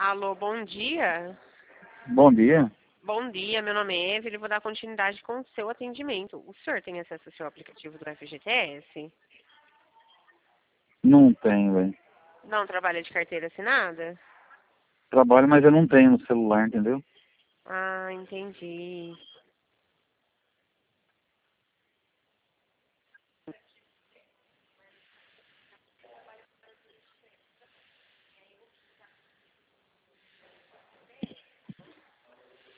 Alô, bom dia. Bom dia. Bom dia, meu nome é Evelyn e vou dar continuidade com o seu atendimento. O senhor tem acesso ao seu aplicativo do FGTS? Não tenho, velho. Não trabalha de carteira assinada? Trabalho, mas eu não tenho no celular, entendeu? Ah, entendi.